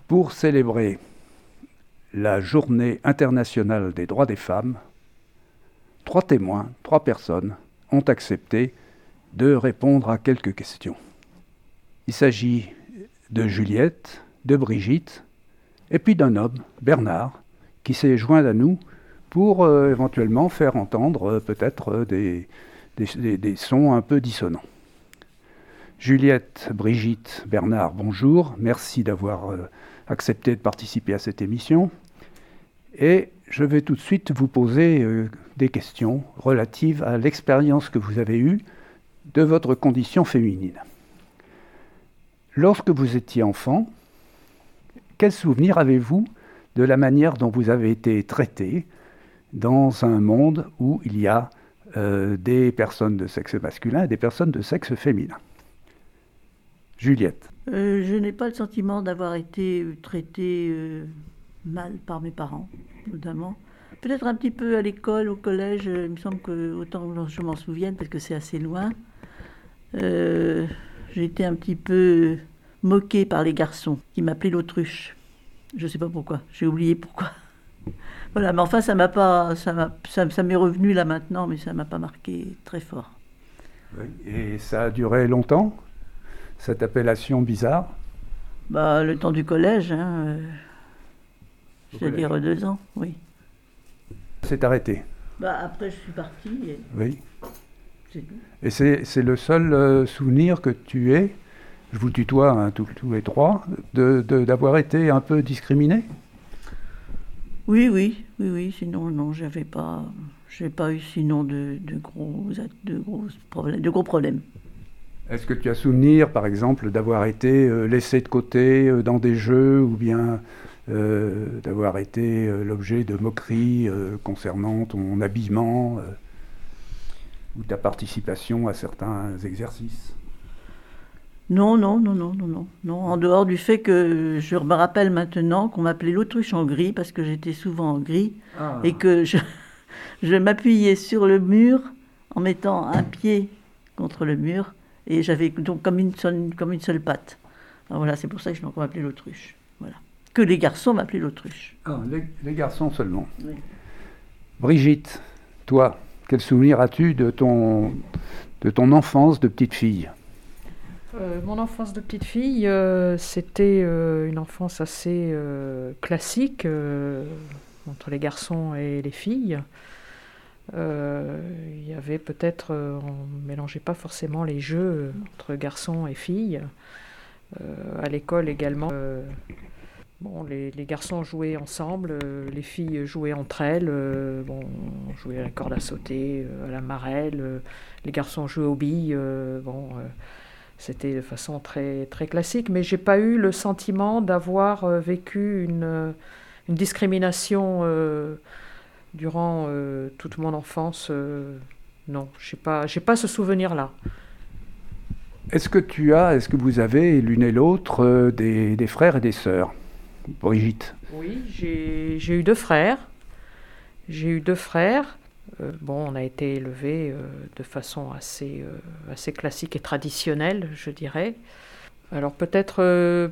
Pour célébrer la Journée internationale des droits des femmes, 3 témoins, 3 personnes ont accepté de répondre à quelques questions. Il s'agit de Juliette, de Brigitte, et puis d'un homme, Bernard, qui s'est joint à nous pour éventuellement faire entendre peut-être des sons un peu dissonants. Juliette, Brigitte, Bernard, bonjour. Merci d'avoir accepté de participer à cette émission. Et je vais tout de suite vous poser des questions relatives à l'expérience que vous avez eue de votre condition féminine. Lorsque vous étiez enfant, quel souvenir avez-vous de la manière dont vous avez été traitée dans un monde où il y a des personnes de sexe masculin et des personnes de sexe féminin? Juliette. Je n'ai pas le sentiment d'avoir été traitée mal par mes parents, notamment. Peut-être un petit peu à l'école, au collège, il me semble que, autant que je m'en souvienne, parce que c'est assez loin, j'ai été un petit peu moquée par les garçons, qui m'appelaient l'autruche. Je ne sais pas pourquoi, j'ai oublié pourquoi. Voilà, mais enfin, ça m'est revenu là maintenant, mais ça ne m'a pas marqué très fort. Oui. Et ça a duré longtemps, cette appellation bizarre? Le temps du collège, c'est-à-dire 2 ans, oui. C'est arrêté? Après, je suis partie. Et... Oui. C'est tout. Et c'est le seul souvenir que tu aies, je vous tutoie tous les 3, d'avoir été un peu discriminé? Oui. Sinon, non, j'ai pas eu sinon de gros problèmes. Est-ce que tu as souvenir, par exemple, d'avoir été laissé de côté dans des jeux ou bien d'avoir été l'objet de moqueries concernant ton habillement ou ta participation à certains exercices? Non. En dehors du fait que je me rappelle maintenant qu'on m'appelait l'autruche en gris parce que j'étais souvent en gris et que je m'appuyais sur le mur en mettant un pied contre le mur et j'avais donc comme une seule patte. Alors voilà, c'est pour ça que qu'on m'appelait l'autruche. Voilà. Que les garçons m'appelaient l'autruche. Les garçons seulement. Oui. Brigitte, toi, quel souvenir as-tu de ton enfance de petite fille? Mon enfance de petite fille, c'était une enfance assez classique entre les garçons et les filles. Il y avait peut-être, on ne mélangeait pas forcément les jeux entre garçons et filles. À l'école également, les garçons jouaient ensemble, les filles jouaient entre elles. On jouait à la corde à sauter, à la marelle. Les garçons jouaient aux billes. C'était de façon très, très classique, mais je n'ai pas eu le sentiment d'avoir vécu une discrimination durant toute mon enfance. Non, je n'ai pas ce souvenir-là. Est-ce que vous avez l'une et l'autre des frères et des sœurs, Brigitte? Oui, j'ai eu 2 frères. On a été élevés de façon assez classique et traditionnelle, je dirais. Alors peut-être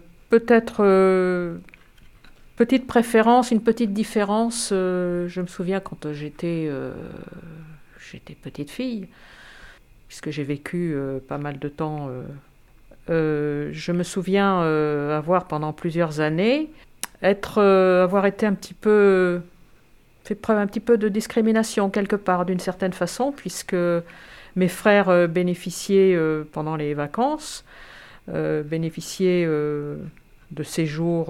petite préférence, une petite différence. Je me souviens quand j'étais petite fille, puisque j'ai vécu pas mal de temps. Je me souviens avoir pendant plusieurs années avoir été fait preuve un petit peu de discrimination quelque part, d'une certaine façon, puisque mes frères bénéficiaient pendant les vacances, bénéficiaient de séjours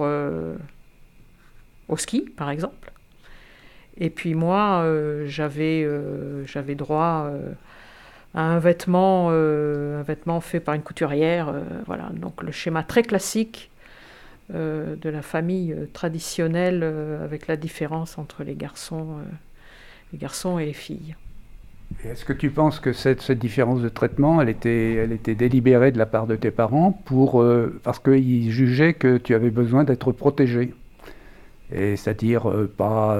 au ski, par exemple. Et puis moi, j'avais droit à un vêtement fait par une couturière. Voilà, donc le schéma très classique de la famille traditionnelle avec la différence entre les garçons et les filles. Et est-ce que tu penses que cette différence de traitement, elle était délibérée de la part de tes parents parce qu'ils jugeaient que tu avais besoin d'être protégée? Et c'est-à-dire ne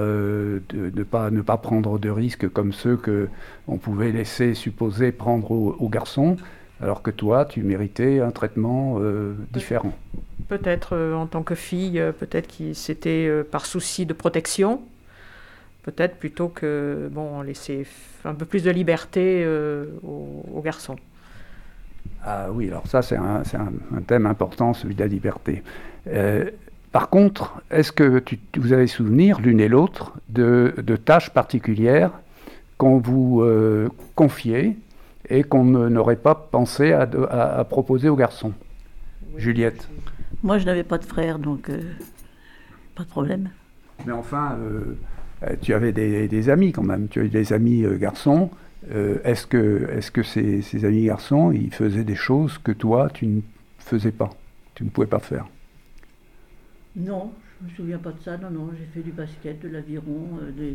pas prendre de risques comme ceux qu'on pouvait laisser supposer prendre aux garçons, alors que toi, tu méritais un traitement différent. Peut-être en tant que fille, peut-être que c'était par souci de protection. Peut-être plutôt que laisser un peu plus de liberté aux garçons. Ah oui, alors ça c'est un thème important, celui de la liberté. Par contre, est-ce que vous avez souvenir, l'une et l'autre, de tâches particulières qu'on vous confiait et qu'on n'aurait pas pensé à proposer aux garçons? Oui. Juliette? Moi, je n'avais pas de frère, donc pas de problème. Mais enfin, tu avais des amis quand même, tu avais des amis garçons. Est-ce que ces amis garçons, ils faisaient des choses que toi, tu ne faisais pas, tu ne pouvais pas faire? Non, je ne me souviens pas de ça. Non, j'ai fait du basket, de l'aviron,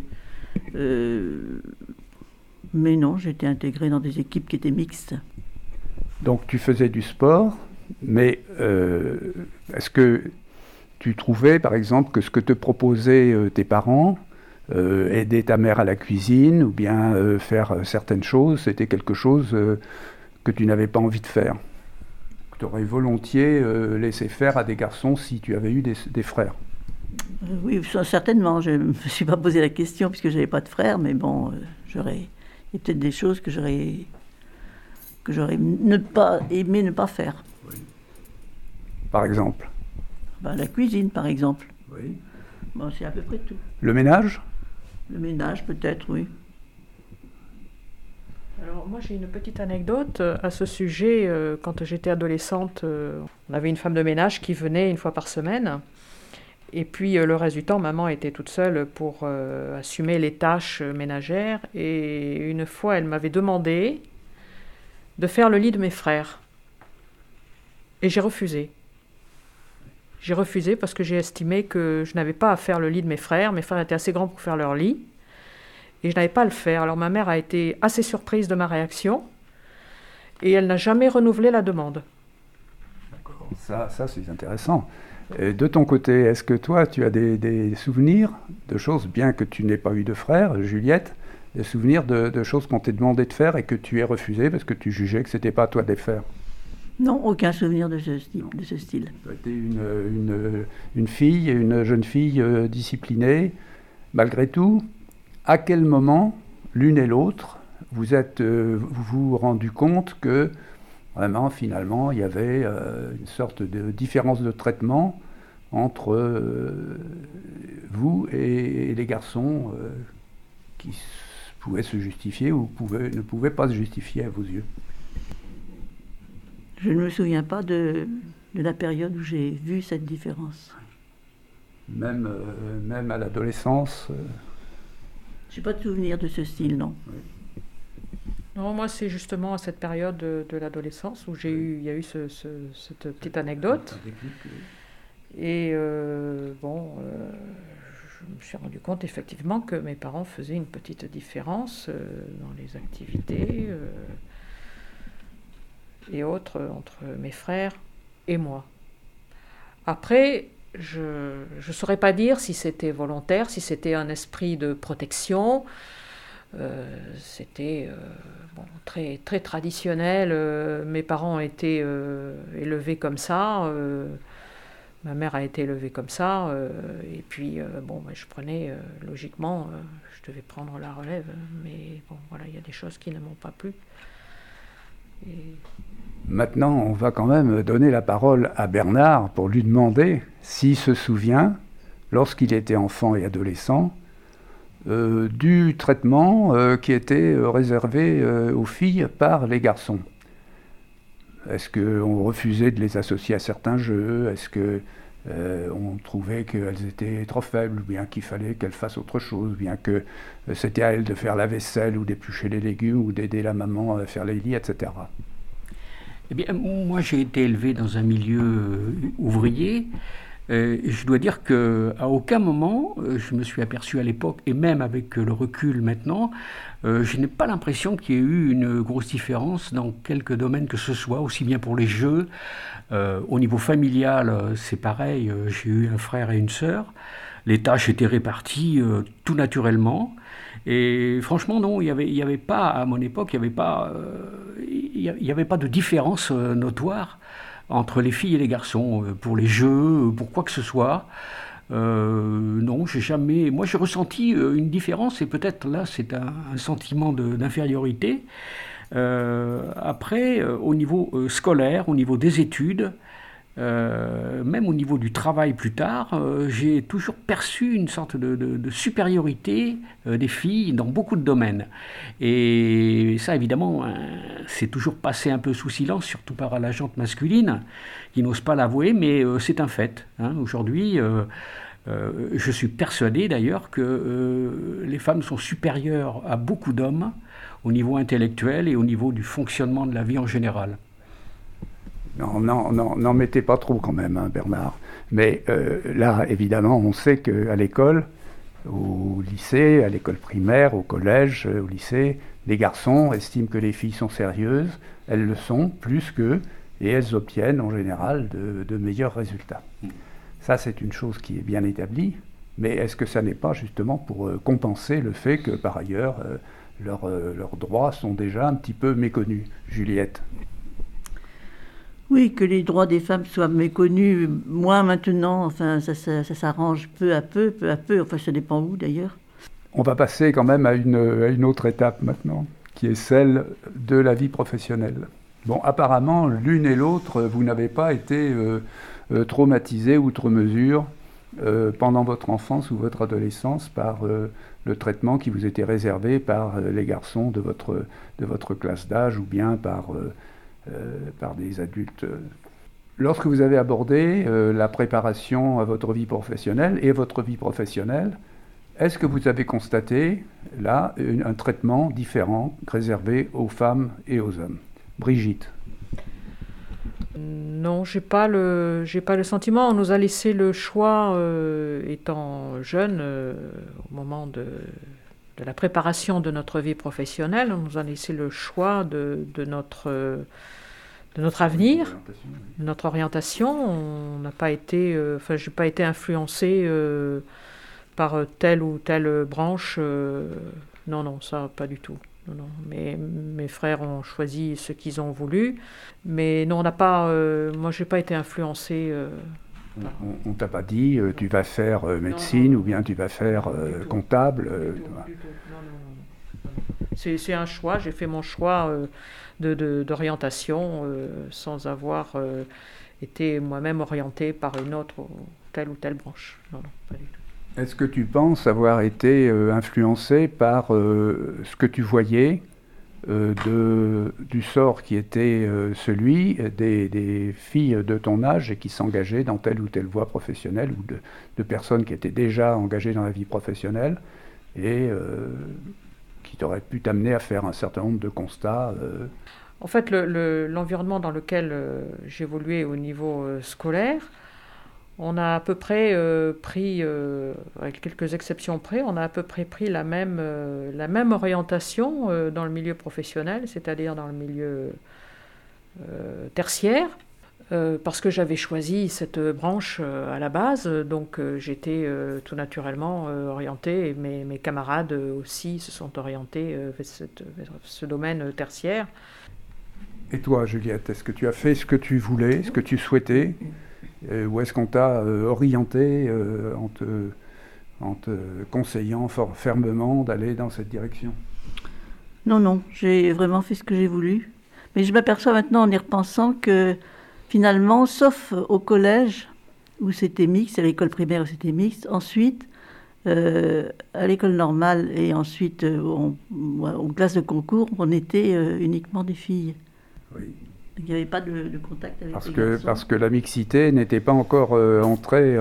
mais non, j'étais intégrée dans des équipes qui étaient mixtes. Donc tu faisais du sport, mais est-ce que tu trouvais, par exemple, que ce que te proposaient tes parents, aider ta mère à la cuisine ou bien faire certaines choses, c'était quelque chose que tu n'avais pas envie de faire, que tu aurais volontiers laissé faire à des garçons si tu avais eu des frères? Oui, certainement. Je ne me suis pas posé la question puisque je n'avais pas de frère, mais bon, il y a peut-être des choses que j'aurais aimé ne pas faire. Oui. Par exemple? La cuisine, par exemple. Oui. Bon, c'est à peu près tout. Le ménage? Le ménage, peut-être, oui. Alors, moi, j'ai une petite anecdote à ce sujet. Quand j'étais adolescente, on avait une femme de ménage qui venait une fois par semaine. Et puis, le reste du temps, maman était toute seule pour assumer les tâches ménagères. Et une fois, elle m'avait demandé de faire le lit de mes frères. Et j'ai refusé. J'ai refusé parce que j'ai estimé que je n'avais pas à faire le lit de mes frères. Mes frères étaient assez grands pour faire leur lit. Et je n'avais pas à le faire. Alors ma mère a été assez surprise de ma réaction. Et elle n'a jamais renouvelé la demande. D'accord. Ça c'est intéressant. Et de ton côté, est-ce que toi, tu as des souvenirs de choses, bien que tu n'aies pas eu de frère, Juliette, des souvenirs de choses qu'on t'ait demandé de faire et que tu aies refusé parce que tu jugeais que ce n'était pas à toi de les faire? Non, aucun souvenir de ce style. Tu as été une fille, une jeune fille disciplinée. Malgré tout, à quel moment, l'une et l'autre, vous rendu compte que vraiment, finalement, il y avait une sorte de différence de traitement entre vous et les garçons qui pouvaient se justifier ou ne pouvaient pas se justifier à vos yeux? Je ne me souviens pas de la période où j'ai vu cette différence. Même à l'adolescence Je n'ai pas de souvenir de ce style, non. Oui. Non, moi, c'est justement à cette période de l'adolescence où il y a eu cette petite anecdote. Et je me suis rendu compte effectivement que mes parents faisaient une petite différence dans les activités et autres entre mes frères et moi. Après, je ne saurais pas dire si c'était volontaire, si c'était un esprit de protection. C'était très, très traditionnel. Mes parents ont été élevés comme ça. Ma mère a été élevée comme ça. Et puis, je prenais, logiquement, je devais prendre la relève. Mais bon, voilà, il y a des choses qui ne m'ont pas plu. Et... Maintenant, on va quand même donner la parole à Bernard pour lui demander s'il se souvient, lorsqu'il était enfant et adolescent, du traitement qui était réservé aux filles par les garçons. Est-ce qu'on refusait de les associer à certains jeux? Est-ce qu'on trouvait qu'elles étaient trop faibles, ou bien qu'il fallait qu'elles fassent autre chose, ou bien que c'était à elles de faire la vaisselle, ou d'éplucher les légumes, ou d'aider la maman à faire les lits, etc. Eh bien, moi, j'ai été élevé dans un milieu ouvrier. Je dois dire qu'à aucun moment, je me suis aperçu à l'époque, et même avec le recul maintenant, je n'ai pas l'impression qu'il y ait eu une grosse différence dans quelque domaine que ce soit, aussi bien pour les jeux. Au niveau familial, c'est pareil, j'ai eu un frère et une sœur. Les tâches étaient réparties tout naturellement. Et franchement, non, il y avait pas, à mon époque, il y avait pas de différence notoire entre les filles et les garçons, pour les jeux, pour quoi que ce soit. Non, j'ai jamais. Moi, j'ai ressenti une différence, et peut-être là, c'est un sentiment d'infériorité. Après, au niveau scolaire, au niveau des études, même au niveau du travail plus tard, j'ai toujours perçu une sorte de supériorité des filles dans beaucoup de domaines. Et ça, évidemment, c'est toujours passé un peu sous silence, surtout par la gente masculine, qui n'ose pas l'avouer, mais c'est un fait. Aujourd'hui, je suis persuadé d'ailleurs que les femmes sont supérieures à beaucoup d'hommes au niveau intellectuel et au niveau du fonctionnement de la vie en général. Non, n'en mettez pas trop quand même, Bernard. Mais là, évidemment, on sait qu'à l'école, au lycée, à l'école primaire, au collège, au lycée, les garçons estiment que les filles sont sérieuses, elles le sont plus qu'eux, et elles obtiennent en général de meilleurs résultats. Ça, c'est une chose qui est bien établie, mais est-ce que ça n'est pas justement pour compenser le fait que, par ailleurs, leurs droits sont déjà un petit peu méconnus, Juliette? Oui, que les droits des femmes soient méconnus, moins maintenant, enfin, ça s'arrange peu à peu, enfin, ça dépend où d'ailleurs. On va passer quand même à une autre étape maintenant, qui est celle de la vie professionnelle. Bon, apparemment, l'une et l'autre, vous n'avez pas été traumatisées outre mesure pendant votre enfance ou votre adolescence par le traitement qui vous était réservé par les garçons de votre classe d'âge ou bien par des adultes. Lorsque vous avez abordé la préparation à votre vie professionnelle et votre vie professionnelle, est-ce que vous avez constaté là un traitement différent réservé aux femmes et aux hommes? Brigitte? Non, j'ai pas le sentiment. On nous a laissé le choix, étant jeune, au moment de la préparation de notre vie professionnelle. On nous a laissé le choix de notre avenir, de notre orientation. On n'a pas été, j'ai pas été influencée par telle ou telle branche. Non, ça pas du tout. Non. Mes frères ont choisi ce qu'ils ont voulu, mais non, on n'a pas. Moi, j'ai pas été influencée. On t'a pas dit tu vas faire médecine, non, ou bien tu vas faire comptable. Du tout. Non. C'est un choix. J'ai fait mon choix d'orientation sans avoir été moi-même orientée par une autre telle ou telle branche. Non, pas du tout. Est-ce que tu penses avoir été influencé par ce que tu voyais du sort qui était celui des filles de ton âge et qui s'engageaient dans telle ou telle voie professionnelle, ou de personnes qui étaient déjà engagées dans la vie professionnelle et qui t'auraient pu t'amener à faire un certain nombre de constats? En fait, l'environnement dans lequel j'évoluais au niveau scolaire, on a à peu près pris, avec quelques exceptions près, on a à peu près pris la même orientation dans le milieu professionnel, c'est-à-dire dans le milieu tertiaire, parce que j'avais choisi cette branche à la base, donc j'étais tout naturellement orientée, et mes camarades aussi se sont orientés vers ce domaine tertiaire. Et toi, Juliette, est-ce que tu as fait ce que tu voulais, ce que tu souhaitais, ou est-ce qu'on t'a orienté en te conseillant fermement d'aller dans cette direction? Non, j'ai vraiment fait ce que j'ai voulu. Mais je m'aperçois maintenant en y repensant que finalement, sauf au collège où c'était mixte, à l'école primaire où c'était mixte, ensuite à l'école normale et ensuite en classe de concours, on était uniquement des filles. Oui. Il n'y avait pas de contact avec les garçons. Parce que la mixité n'était pas encore entrée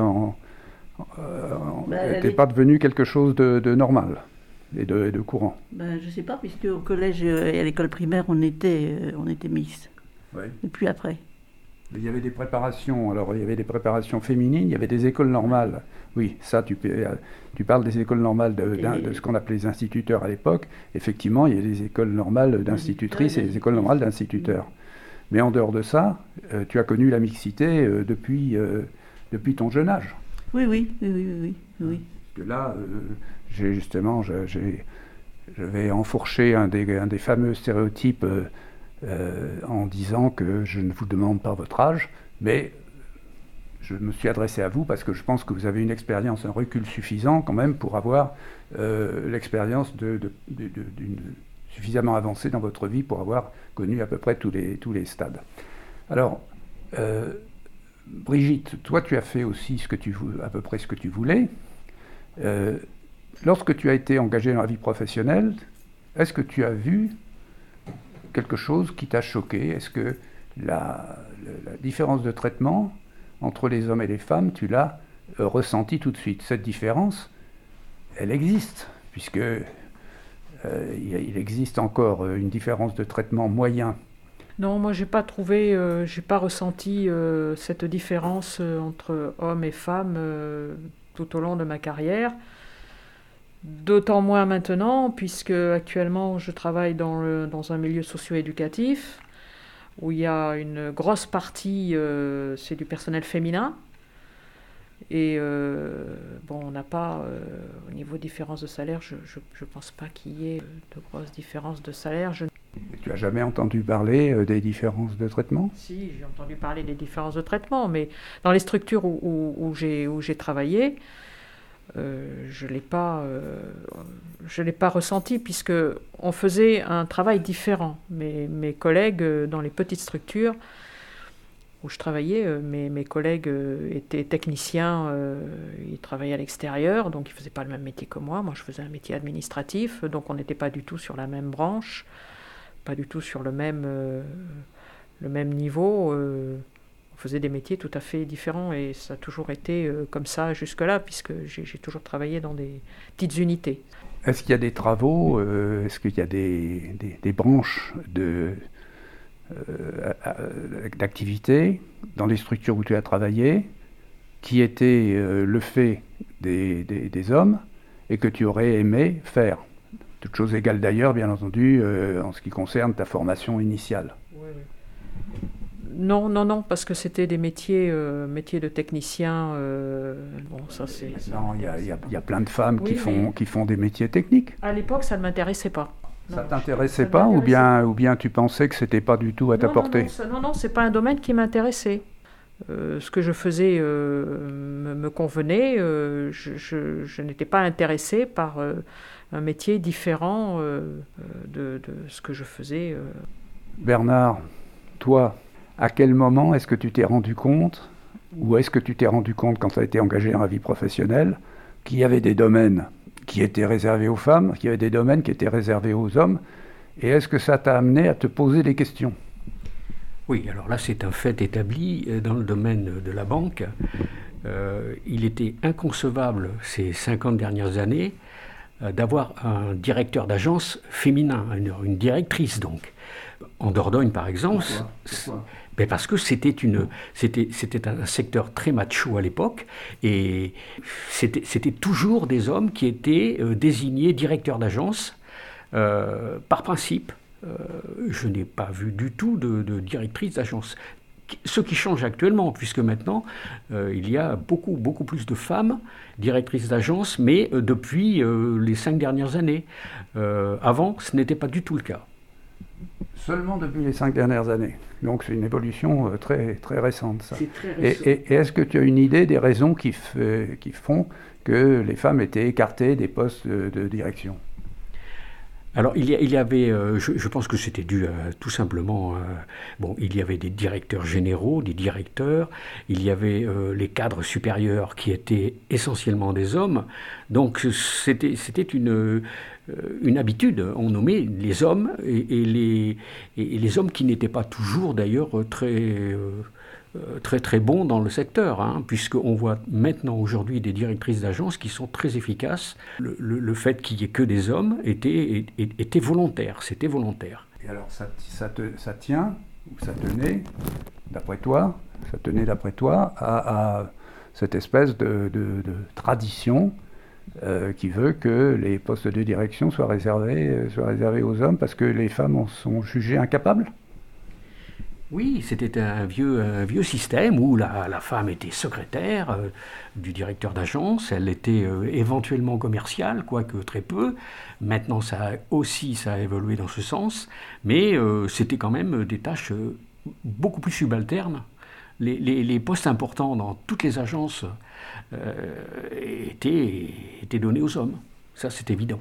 n'était pas devenue quelque chose de normal et de courant. Je ne sais pas, puisque au collège et à l'école primaire, on était mixte. Oui. Et puis après. Mais il y avait des préparations. Alors, il y avait des préparations féminines, il y avait des écoles normales. Oui, ça, tu parles des écoles normales de ce qu'on appelait les instituteurs à l'époque. Effectivement, il y a des écoles normales d'institutrices et des écoles normales d'instituteurs. Mais en dehors de ça, tu as connu la mixité depuis ton jeune âge. Oui. Parce que là, je vais enfourcher un des fameux stéréotypes en disant que je ne vous demande pas votre âge, mais je me suis adressé à vous parce que je pense que vous avez une expérience, un recul suffisant quand même pour avoir l'expérience suffisamment avancée dans votre vie pour avoir connu à peu près tous les stades. Alors, Brigitte, toi tu as fait aussi à peu près ce que tu voulais. Lorsque tu as été engagée dans la vie professionnelle, est-ce que tu as vu quelque chose qui t'a choqué? Est-ce que la différence de traitement entre les hommes et les femmes, tu l'as ressenti tout de suite? Cette différence, elle existe, puisque il existe encore une différence de traitement moyen. Non, moi j'ai pas ressenti cette différence entre hommes et femmes tout au long de ma carrière. D'autant moins maintenant, puisque actuellement je travaille dans un milieu socio-éducatif où il y a une grosse partie, c'est du personnel féminin. Et on n'a pas, au niveau différence de salaire, je ne pense pas qu'il y ait de grosses différences de salaire. Tu n'as jamais entendu parler des différences de traitement? Si, j'ai entendu parler des différences de traitement, mais dans les structures où j'ai travaillé, je ne l'ai pas ressenti, puisqu'on faisait un travail différent. Mes collègues dans les petites structures où je travaillais, mes collègues étaient techniciens, ils travaillaient à l'extérieur, donc ils ne faisaient pas le même métier que moi. Moi, je faisais un métier administratif, donc on n'était pas du tout sur la même branche, pas du tout sur le même niveau. On faisait des métiers tout à fait différents et ça a toujours été comme ça jusque-là, puisque j'ai toujours travaillé dans des petites unités. Est-ce qu'il y a des travaux, est-ce qu'il y a des branches d'activité dans les structures où tu as travaillé qui étaient le fait des hommes et que tu aurais aimé faire? Toutes choses égales d'ailleurs, bien entendu, en ce qui concerne ta formation initiale. Oui. Non, parce que c'était des métiers de technicien. Ça c'est. Non, il y a plein de femmes qui font des métiers techniques. À l'époque, ça ne m'intéressait pas. Ça t'intéressait pas, ou bien tu pensais que c'était pas du tout à ta portée? Non, c'est pas un domaine qui m'intéressait. Ce que je faisais me convenait. Je n'étais pas intéressée par un métier différent de ce que je faisais. Bernard, toi, à quel moment est-ce que tu t'es rendu compte, ou est-ce que tu t'es rendu compte quand tu as été engagé dans la vie professionnelle, qu'il y avait des domaines qui étaient réservés aux femmes, qu'il y avait des domaines qui étaient réservés aux hommes, et est-ce que ça t'a amené à te poser des questions? Oui, alors là c'est un fait établi dans le domaine de la banque. Il était inconcevable ces 50 dernières années d'avoir un directeur d'agence féminin, une directrice donc. En Dordogne par exemple. Pourquoi Parce que c'était un secteur très macho à l'époque et c'était toujours des hommes qui étaient désignés directeurs d'agence par principe. Je n'ai pas vu du tout de directrice d'agence. Ce qui change actuellement, puisque maintenant, il y a beaucoup plus de femmes directrices d'agence, mais depuis les 5 dernières années. Avant, ce n'était pas du tout le cas. Seulement depuis les 5 dernières années. Donc c'est une évolution très, très récente, ça. C'est très récent. Et est-ce que tu as une idée des raisons qui font que les femmes étaient écartées des postes de direction? Alors il y avait, je pense que c'était dû tout simplement, il y avait des directeurs généraux, des directeurs, il y avait les cadres supérieurs qui étaient essentiellement des hommes, donc c'était une habitude, on nommait les hommes et les hommes qui n'étaient pas toujours d'ailleurs très bons dans le secteur, puisqu'on voit maintenant aujourd'hui des directrices d'agences qui sont très efficaces. Le fait qu'il n'y ait que des hommes était volontaire, c'était volontaire. Et alors ça tient, ou ça tenait, d'après toi, à cette espèce de tradition qui veut que les postes de direction soient réservés aux hommes parce que les femmes en sont jugées incapables? Oui, c'était un vieux système où la femme était secrétaire du directeur d'agence, elle était éventuellement commerciale, quoique très peu. Maintenant, ça a évolué dans ce sens, mais c'était quand même des tâches beaucoup plus subalternes. Les postes importants dans toutes les agences étaient donnés aux hommes. Ça, c'est évident.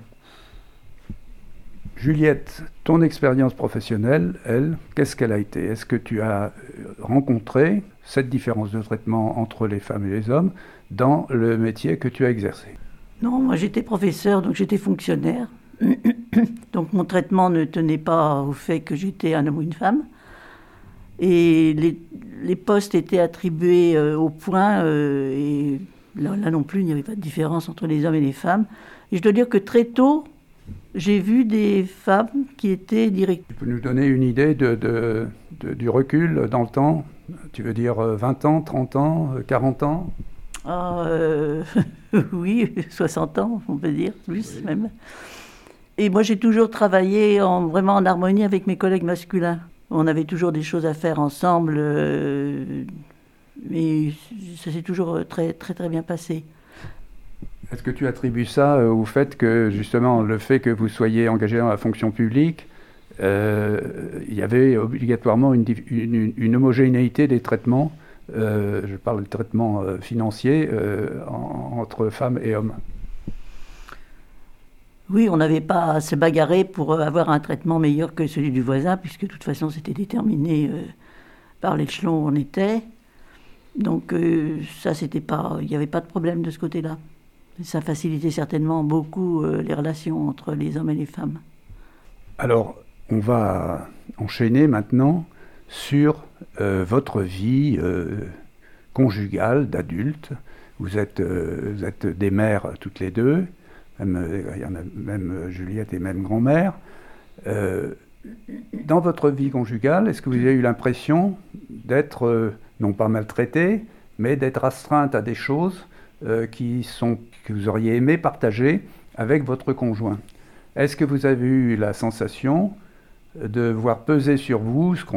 Juliette, ton expérience professionnelle, elle, qu'est-ce qu'elle a été? Est-ce que tu as rencontré cette différence de traitement entre les femmes et les hommes dans le métier que tu as exercé? Non, moi j'étais professeur, donc j'étais fonctionnaire. Donc mon traitement ne tenait pas au fait que j'étais un homme ou une femme. Et les postes étaient attribués au point, et là non plus, il n'y avait pas de différence entre les hommes et les femmes. Et je dois dire que très tôt, j'ai vu des femmes qui étaient directrices. Tu peux nous donner une idée du recul dans le temps? Tu veux dire 20 ans, 30 ans, 40 ans? Oui, 60 ans, on peut dire, plus même. Et moi, j'ai toujours travaillé vraiment en harmonie avec mes collègues masculins. On avait toujours des choses à faire ensemble, mais ça s'est toujours très, très, très bien passé. Est-ce que tu attribues ça au fait que, justement, le fait que vous soyez engagé dans la fonction publique, il y avait obligatoirement une homogénéité des traitements, je parle de traitement financier, entre femmes et hommes? Oui, on n'avait pas à se bagarrer pour avoir un traitement meilleur que celui du voisin, puisque de toute façon, c'était déterminé par l'échelon où on était. Donc ça, c'était pas, il n'y avait pas de problème de ce côté-là. Ça facilitait certainement beaucoup les relations entre les hommes et les femmes. Alors, on va enchaîner maintenant sur votre vie conjugale d'adulte. Vous êtes des mères toutes les deux. Il y en a même Juliette et même grand-mère. Dans votre vie conjugale, est-ce que vous avez eu l'impression d'être, non pas maltraitée, mais d'être astreinte à des choses que vous auriez aimé partager avec votre conjoint? Est-ce que vous avez eu la sensation de voir peser sur vous ce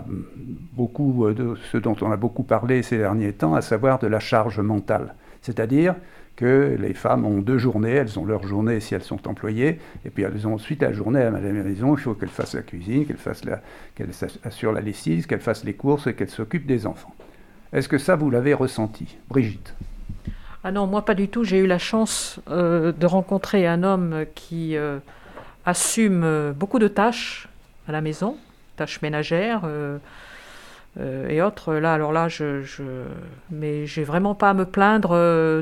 dont on a beaucoup parlé ces derniers temps, à savoir de la charge mentale? C'est-à-dire que les femmes ont 2 journées, elles ont leur journée si elles sont employées, et puis elles ont ensuite la journée à la maison, il faut qu'elles fassent la cuisine, qu'elles assurent la lessive, qu'elles fassent les courses et qu'elles s'occupent des enfants. Est-ce que ça, vous l'avez ressenti, Brigitte? Ah non, moi pas du tout. J'ai eu la chance de rencontrer un homme qui assume beaucoup de tâches à la maison, tâches ménagères, et autres. Là, alors là, mais j'ai vraiment pas à me plaindre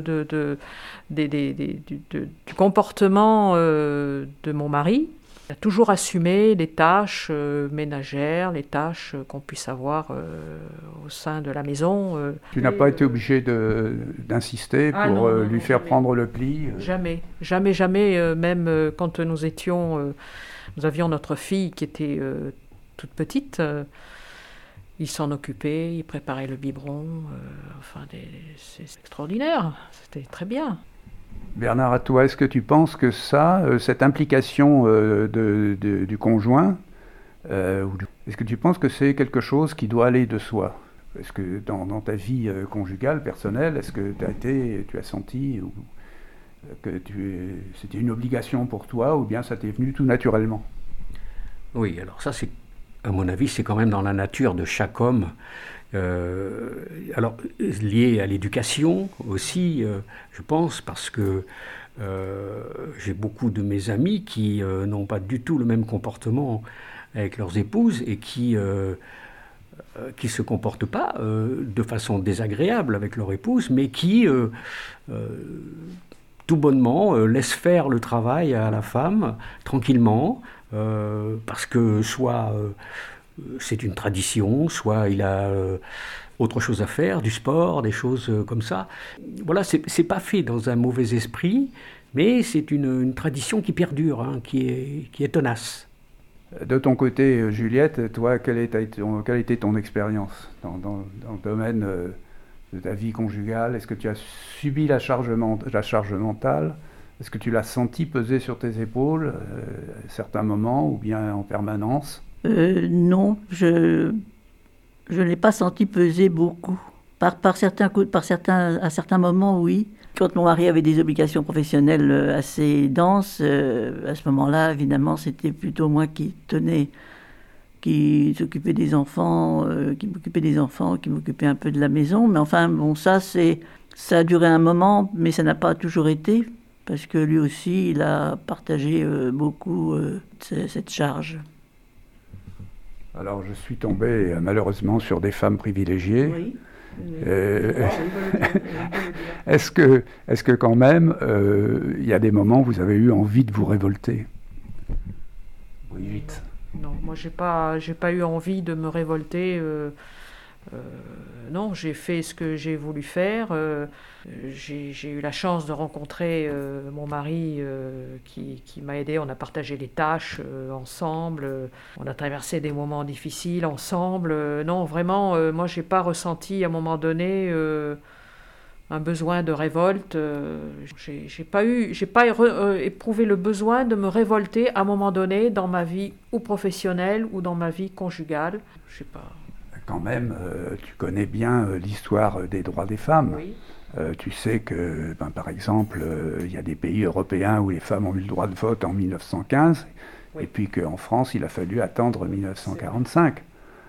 du comportement de mon mari. Il a toujours assumé les tâches ménagères, les tâches qu'on puisse avoir au sein de la maison. Tu n'as pas été obligé d'insister pour non, lui faire jamais. prendre le pli? Jamais, même quand nous avions notre fille qui était toute petite. Il s'en occupait, il préparait le biberon, c'est extraordinaire, c'était très bien. Bernard, à toi, est-ce que tu penses que cette implication du conjoint, est-ce que tu penses que c'est quelque chose qui doit aller de soi? Est-ce que dans ta vie conjugale, personnelle, est-ce que tu as senti que c'était une obligation pour toi, ou bien ça t'est venu tout naturellement? Oui, alors ça, à mon avis, c'est quand même dans la nature de chaque homme. Alors, lié à l'éducation aussi, je pense, parce que j'ai beaucoup de mes amis qui n'ont pas du tout le même comportement avec leurs épouses et qui se comportent pas de façon désagréable avec leur épouse, mais qui tout bonnement laissent faire le travail à la femme tranquillement, parce que soit c'est une tradition, soit il a autre chose à faire, du sport, des choses comme ça. Voilà, c'est pas fait dans un mauvais esprit, mais c'est une tradition qui perdure, hein, qui est tenace. De ton côté, Juliette, toi, quelle a été ton expérience dans le domaine de ta vie conjugale? Est-ce que tu as subi la charge mentale? Est-ce que tu l'as senti peser sur tes épaules à certains moments ou bien en permanence? Non, Je ne l'ai pas senti peser beaucoup. À certains moments, oui. Quand mon mari avait des obligations professionnelles assez denses, à ce moment-là, évidemment, c'était plutôt moi qui s'occupait des enfants, qui m'occupait un peu de la maison. Mais enfin, bon, ça a duré un moment, mais ça n'a pas toujours été, parce que lui aussi, il a partagé beaucoup cette charge. Alors, je suis tombé malheureusement sur des femmes privilégiées. Oui. Est-ce que quand même, il y a des moments où vous avez eu envie de vous révolter? Brigitte. Non, moi j'ai pas eu envie de me révolter. Non, j'ai fait ce que j'ai voulu faire. J'ai eu la chance de rencontrer mon mari qui m'a aidé. On a partagé les tâches ensemble. On a traversé des moments difficiles ensemble. Non, vraiment, moi j'ai pas ressenti à un moment donné un besoin de révolte. J'ai pas éprouvé le besoin de me révolter à un moment donné dans ma vie ou professionnelle ou dans ma vie conjugale. Je sais pas. Quand même, tu connais bien l'histoire des droits des femmes. Oui. Tu sais que, par exemple, il y a des pays européens où les femmes ont eu le droit de vote en 1915, oui. Et puis qu'en France, il a fallu attendre 1945.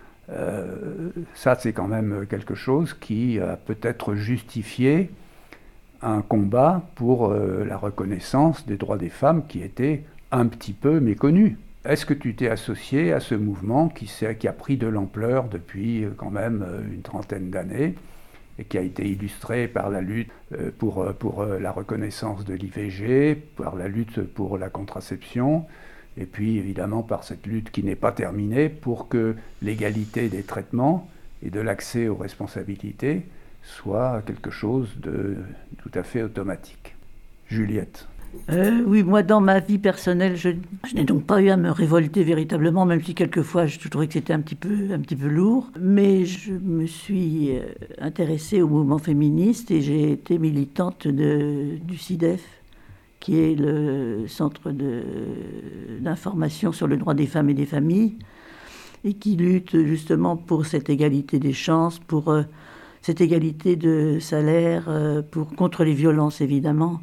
Ça, c'est quand même quelque chose qui a peut-être justifié un combat pour la reconnaissance des droits des femmes qui était un petit peu méconnu. Est-ce que tu t'es associé à ce mouvement qui a pris de l'ampleur depuis quand même une trentaine d'années et qui a été illustré par la lutte pour la reconnaissance de l'IVG, par la lutte pour la contraception, et puis évidemment par cette lutte qui n'est pas terminée pour que l'égalité des traitements et de l'accès aux responsabilités soit quelque chose de tout à fait automatique. Juliette. Oui, moi, dans ma vie personnelle, je n'ai donc pas eu à me révolter véritablement, même si quelquefois je trouvais que c'était un petit peu lourd. Mais je me suis intéressée au mouvement féministe et j'ai été militante du CIDEF, qui est le centre d'information sur le droit des femmes et des familles, et qui lutte justement pour cette égalité des chances, pour cette égalité de salaire, contre les violences évidemment,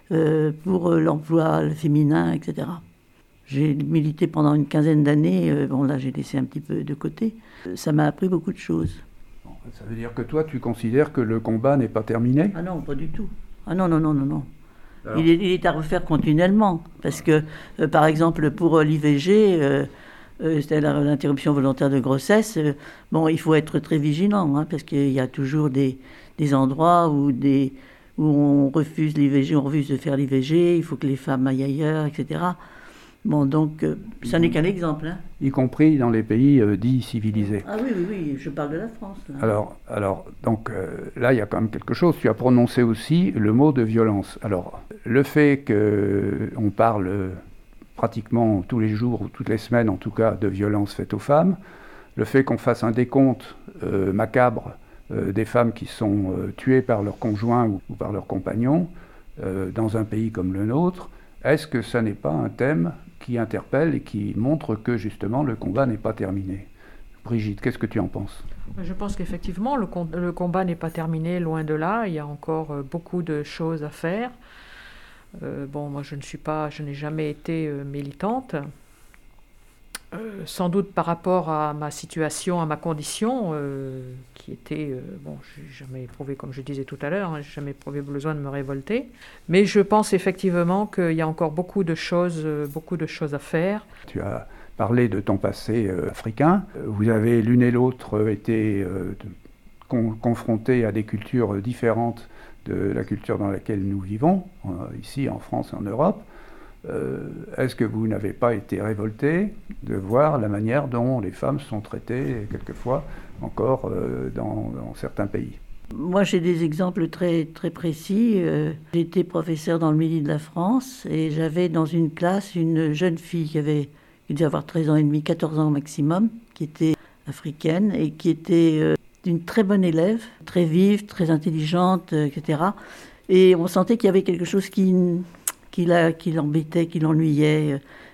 pour l'emploi féminin, etc. J'ai milité pendant une quinzaine d'années, bon là j'ai laissé un petit peu de côté. Ça m'a appris beaucoup de choses. Ça veut dire que toi tu considères que le combat n'est pas terminé? Ah non, pas du tout. Ah non. Il est à refaire continuellement, parce que par exemple pour l'IVG, c'est l'interruption volontaire de grossesse, bon il faut être très vigilant, hein, parce qu'il y a toujours des endroits où on refuse l'IVG, on refuse de faire l'IVG, il faut que les femmes aillent ailleurs, etc. Bon, donc, ça n'est qu'un exemple. Hein. Y compris dans les pays dits civilisés. Ah oui, je parle de la France. Là. Alors donc, là, il y a quand même quelque chose. Tu as prononcé aussi le mot de violence. Alors, le fait qu'on parle pratiquement tous les jours, ou toutes les semaines en tout cas, de violences faites aux femmes, le fait qu'on fasse un décompte macabre des femmes qui sont tuées par leur conjoint ou par leur compagnon dans un pays comme le nôtre, est-ce que ça n'est pas un thème qui interpelle et qui montre que justement le combat n'est pas terminé? Brigitte, qu'est-ce que tu en penses? Je pense qu'effectivement le combat n'est pas terminé, loin de là, il y a encore beaucoup de choses à faire. Moi je n'ai jamais été militante. Sans doute par rapport à ma situation, à ma condition, qui était... j'ai jamais éprouvé, comme je disais tout à l'heure, j'ai jamais éprouvé besoin de me révolter. Mais je pense effectivement qu'il y a encore beaucoup de choses à faire. Tu as parlé de ton passé africain. Vous avez l'une et l'autre été confrontés à des cultures différentes de la culture dans laquelle nous vivons, ici en France et en Europe. Est-ce que vous n'avez pas été révolté de voir la manière dont les femmes sont traitées, quelquefois encore dans certains pays? Moi, j'ai des exemples très, très précis. J'étais professeur dans le midi de la France et j'avais dans une classe une jeune fille qui devait avoir 13 ans et demi, 14 ans maximum, qui était africaine et qui était une très bonne élève, très vive, très intelligente, etc. Et on sentait qu'il y avait quelque chose qui l'embêtait, qui l'ennuyait.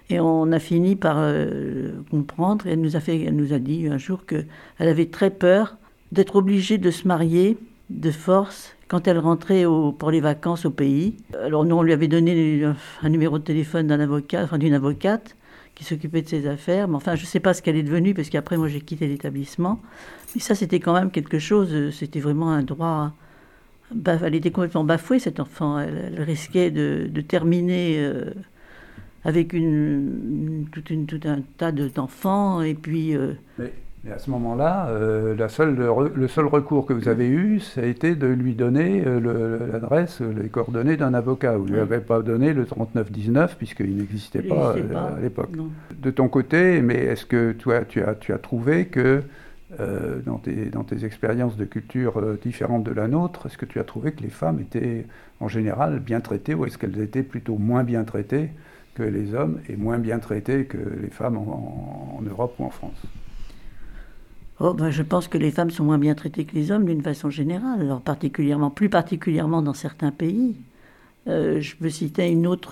Et on a fini par comprendre. Et elle nous a dit un jour qu'elle avait très peur d'être obligée de se marier de force quand elle rentrait pour les vacances au pays. Alors nous, on lui avait donné un numéro de téléphone d'une avocate qui s'occupait de ses affaires. Mais enfin, je ne sais pas ce qu'elle est devenue, parce qu'après, moi, j'ai quitté l'établissement. Mais ça, c'était quand même quelque chose, c'était vraiment un droit. Elle était complètement bafouée, cette enfant. Elle risquait de terminer avec tout un tas d'enfants. Et puis... Mais à ce moment-là, le seul recours que vous avez eu, ça a été de lui donner l'adresse, les coordonnées d'un avocat. Vous ne lui avez pas donné le 3919, puisqu'il n'existait pas à l'époque. Non. De ton côté, mais est-ce que toi, tu as trouvé que, dans tes expériences de culture différentes de la nôtre, est-ce que tu as trouvé que les femmes étaient en général bien traitées, ou est-ce qu'elles étaient plutôt moins bien traitées que les hommes, et moins bien traitées que les femmes en Europe ou en France ? Je pense que les femmes sont moins bien traitées que les hommes d'une façon générale, alors plus particulièrement dans certains pays. Je peux citer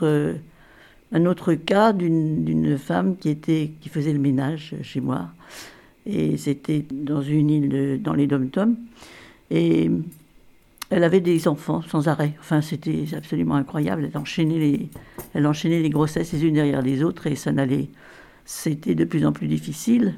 un autre cas d'une femme qui faisait le ménage chez moi. Et c'était dans une île dans les Dom-Tom. Et elle avait des enfants sans arrêt. Enfin, c'était absolument incroyable. Elle enchaînait les grossesses les unes derrière les autres, et c'était de plus en plus difficile.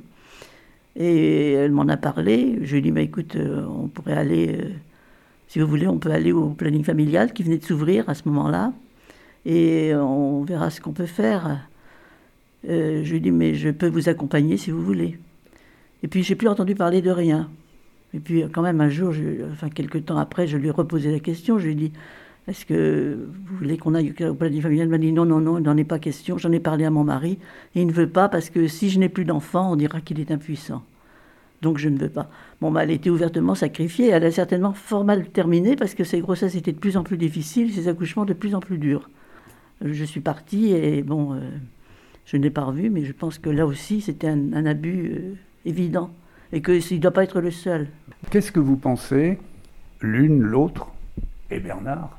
Et elle m'en a parlé. Je lui ai dit, écoute, on pourrait aller, si vous voulez, on peut aller au planning familial qui venait de s'ouvrir à ce moment-là, et on verra ce qu'on peut faire. Je lui ai dit, mais je peux vous accompagner si vous voulez. Et puis, j'ai plus entendu parler de rien. Et puis, quand même, un jour, quelques temps après, je lui ai reposé la question. Je lui ai dit, est-ce que vous voulez qu'on aille au planning familial ? Elle m'a dit, non, il n'en est pas question. J'en ai parlé à mon mari, et il ne veut pas, parce que si je n'ai plus d'enfant, on dira qu'il est impuissant. Donc je ne veux pas. Elle était ouvertement sacrifiée. Elle a certainement fort mal terminé, parce que ses grossesses étaient de plus en plus difficiles, ses accouchements de plus en plus durs. Je suis partie, et je ne l'ai pas revu, mais je pense que là aussi, c'était un abus évident, et qu'il ne doit pas être le seul. Qu'est-ce que vous pensez, l'une, l'autre, et Bernard,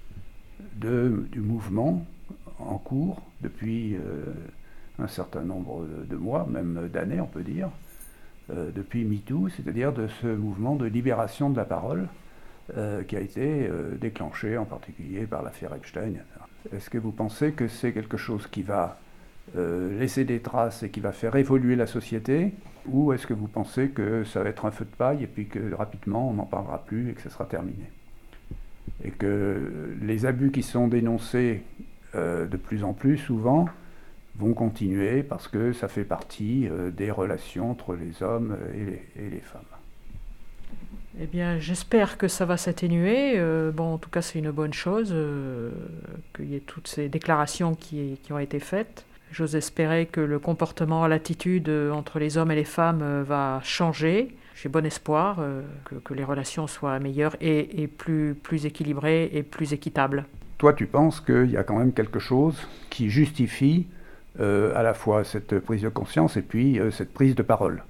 du mouvement en cours depuis un certain nombre de mois, même d'années, on peut dire, depuis MeToo, c'est-à-dire de ce mouvement de libération de la parole qui a été déclenché en particulier par l'affaire Epstein. Est-ce que vous pensez que c'est quelque chose qui va laisser des traces et qui va faire évoluer la société, ou est-ce que vous pensez que ça va être un feu de paille et puis que rapidement on n'en parlera plus et que ça sera terminé ? Et que les abus qui sont dénoncés de plus en plus souvent vont continuer parce que ça fait partie des relations entre les hommes et les femmes. Eh bien, j'espère que ça va s'atténuer. En tout cas, c'est une bonne chose qu'il y ait toutes ces déclarations qui ont été faites. J'ose espérer que le comportement, l'attitude entre les hommes et les femmes va changer. J'ai bon espoir que les relations soient meilleures et plus équilibrées et plus équitables. Toi, tu penses qu'il y a quand même quelque chose qui justifie à la fois cette prise de conscience et puis cette prise de parole?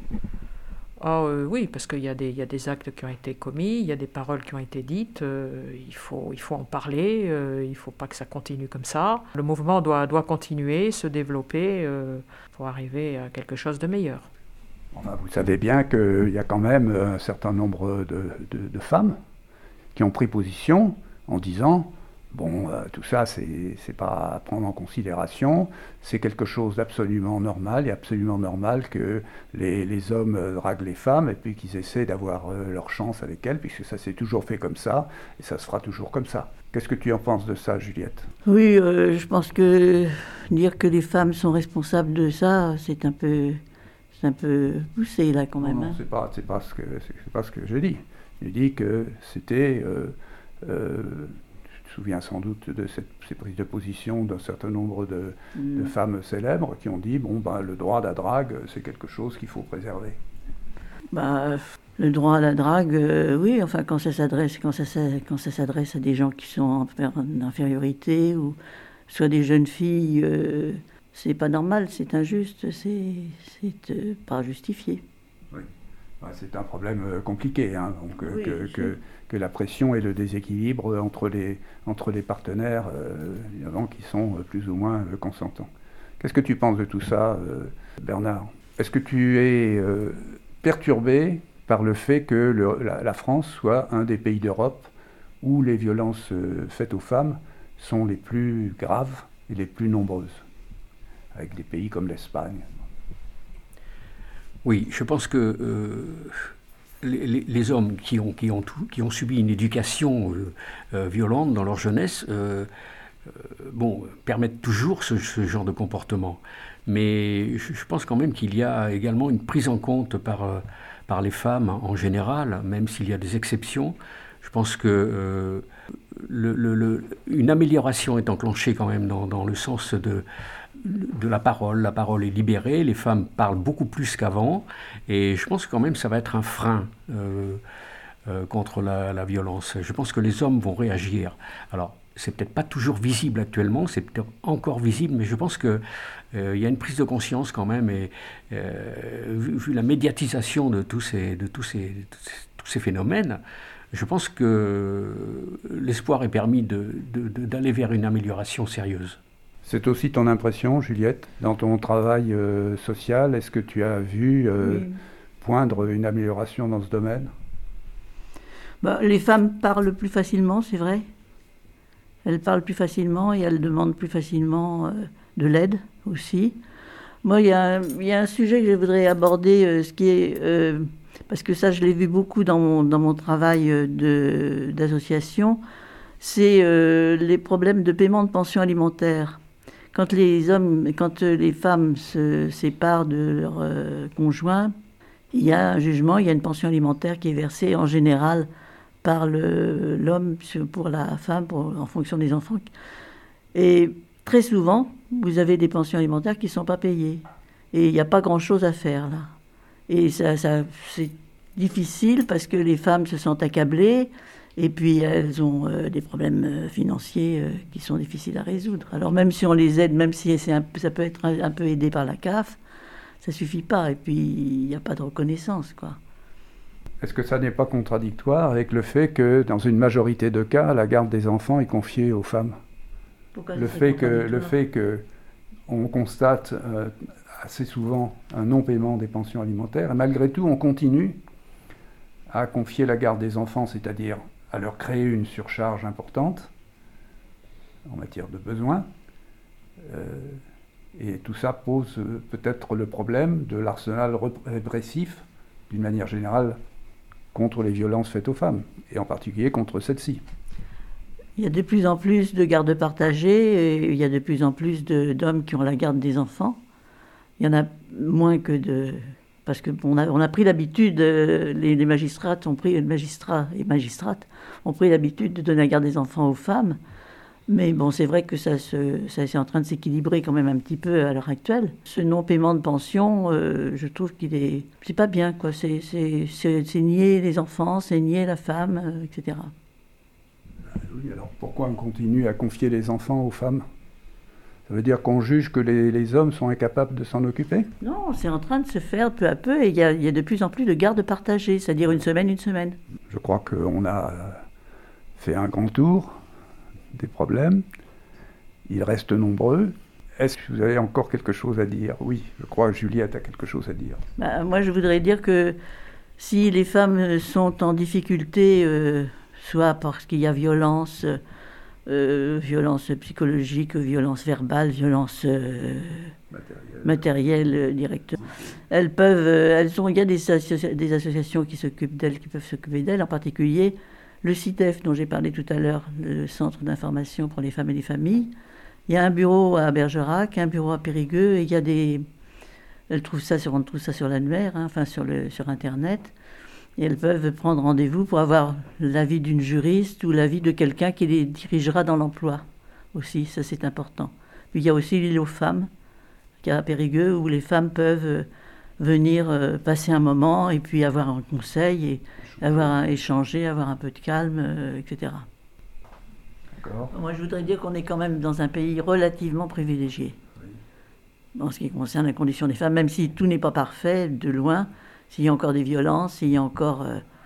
Oui, parce qu'il y a des actes qui ont été commis, il y a des paroles qui ont été dites, il faut en parler, il ne faut pas que ça continue comme ça. Le mouvement doit continuer, se développer pour arriver à quelque chose de meilleur. Vous savez bien qu'il y a quand même un certain nombre de femmes qui ont pris position en disant tout ça, c'est pas à prendre en considération, c'est quelque chose d'absolument normal, et absolument normal que les hommes draguent les femmes et puis qu'ils essaient d'avoir leur chance avec elles, puisque ça s'est toujours fait comme ça, et ça se fera toujours comme ça. Qu'est-ce que tu en penses de ça, Juliette ? Oui, je pense que dire que les femmes sont responsables de ça, c'est un peu poussé là quand même. Non, c'est pas ce que j'ai dit. J'ai dit que c'était... tu te souviens sans doute de ces prises de position d'un certain nombre de femmes célèbres qui ont dit le droit à la drague, c'est quelque chose qu'il faut préserver. Le droit à la drague, oui, quand ça s'adresse à des gens qui sont en infériorité, ou soit des jeunes filles, c'est pas normal, c'est injuste, c'est pas justifié. Oui. C'est un problème compliqué, donc oui, que la pression et le déséquilibre entre les partenaires, évidemment, qui sont plus ou moins consentants. Qu'est-ce que tu penses de tout ça, Bernard? Est-ce que tu es perturbé par le fait que la France soit un des pays d'Europe où les violences faites aux femmes sont les plus graves et les plus nombreuses, avec des pays comme l'Espagne? Oui, je pense que les hommes qui ont subi une éducation violente dans leur jeunesse permettent toujours ce genre de comportement. Mais je pense quand même qu'il y a également une prise en compte par les femmes en général, même s'il y a des exceptions. Je pense que une amélioration est enclenchée quand même dans le sens de la parole. La parole est libérée, les femmes parlent beaucoup plus qu'avant, et je pense quand même que ça va être un frein contre la violence. Je pense que les hommes vont réagir. Alors, c'est peut-être pas toujours visible actuellement, c'est peut-être encore visible, mais je pense qu'il y a une prise de conscience quand même, et vu la médiatisation de tous ces phénomènes, je pense que l'espoir est permis d'aller vers une amélioration sérieuse. C'est aussi ton impression, Juliette, dans ton travail social? Est-ce que tu as vu poindre une amélioration dans ce domaine? Les femmes parlent plus facilement, c'est vrai. Elles parlent plus facilement et elles demandent plus facilement de l'aide aussi. Moi, il y a un sujet que je voudrais aborder, ce qui est... parce que ça, je l'ai vu beaucoup dans mon travail d'association, c'est les problèmes de paiement de pension alimentaire. Quand les femmes se séparent de leur conjoint, il y a un jugement, il y a une pension alimentaire qui est versée en général par l'homme pour la femme en fonction des enfants. Et très souvent, vous avez des pensions alimentaires qui ne sont pas payées. Et il n'y a pas grand-chose à faire là. Et ça c'est difficile parce que les femmes se sentent accablées et puis elles ont des problèmes financiers qui sont difficiles à résoudre. Alors même si on les aide, même si ça peut être un peu aidé par la CAF, ça ne suffit pas. Et puis il n'y a pas de reconnaissance, quoi. Est-ce que ça n'est pas contradictoire avec le fait que, dans une majorité de cas, la garde des enfants est confiée aux femmes? Le fait qu'on constate assez souvent un non-paiement des pensions alimentaires, et malgré tout, on continue à confier la garde des enfants, c'est-à-dire à leur créer une surcharge importante en matière de besoins. Et tout ça pose peut-être le problème de l'arsenal répressif, d'une manière générale, contre les violences faites aux femmes, et en particulier contre celles-ci. Il y a de plus en plus de gardes partagées, et il y a de plus en plus d'hommes qui ont la garde des enfants. Il y en a moins que de... Parce qu'on a pris l'habitude, les magistrats et magistrates ont pris l'habitude de donner la garde des enfants aux femmes. Mais bon, c'est vrai que ça c'est en train de s'équilibrer quand même un petit peu à l'heure actuelle. Ce non-paiement de pension, je trouve c'est pas bien, quoi. C'est nier les enfants, c'est nier la femme, etc. Oui, alors pourquoi on continue à confier les enfants aux femmes? Ça veut dire qu'on juge que les hommes sont incapables de s'en occuper? Non, c'est en train de se faire peu à peu, et il y a de plus en plus de gardes partagées, c'est-à-dire une semaine. Je crois qu'on a fait un grand tour des problèmes. Ils restent nombreux. Est-ce que vous avez encore quelque chose à dire? Oui, je crois que Juliette a quelque chose à dire. Moi, je voudrais dire que si les femmes sont en difficulté, soit parce qu'il y a violence psychologique, violence verbale, violence matérielle directe, il y a des associations qui s'occupent d'elles, qui peuvent s'occuper d'elles, en particulier le CITEF dont j'ai parlé tout à l'heure, le Centre d'information pour les femmes et les familles. Il y a un bureau à Bergerac, un bureau à Périgueux, et il y a on trouve ça sur l'annuaire, sur Internet, et elles peuvent prendre rendez-vous pour avoir l'avis d'une juriste ou l'avis de quelqu'un qui les dirigera dans l'emploi aussi, ça c'est important. Puis il y a aussi l'île aux femmes, qui est à Périgueux, où les femmes peuvent venir passer un moment et puis avoir un conseil et échanger, avoir un peu de calme, etc. D'accord. Moi, je voudrais dire qu'on est quand même dans un pays relativement privilégié. Oui. En ce qui concerne la condition des femmes, même si tout n'est pas parfait, de loin, s'il y a encore des violences, s'il y a encore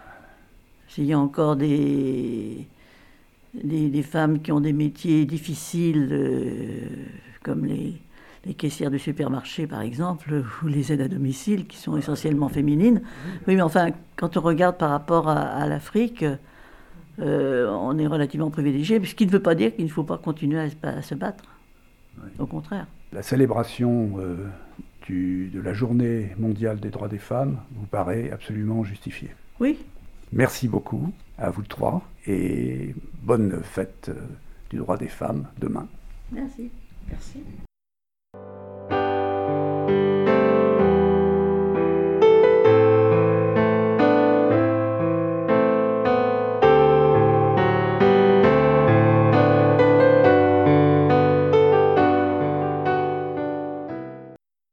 des femmes qui ont des métiers difficiles, comme les les caissières du supermarché, par exemple, ou les aides à domicile, qui sont essentiellement féminines. Oui, mais enfin, quand on regarde par rapport à l'Afrique, on est relativement privilégié, ce qui ne veut pas dire qu'il ne faut pas continuer à se battre. Oui. Au contraire. La célébration de la Journée mondiale des droits des femmes vous paraît absolument justifiée. Oui. Merci beaucoup à vous trois et bonne fête du droit des femmes demain. Merci. Merci.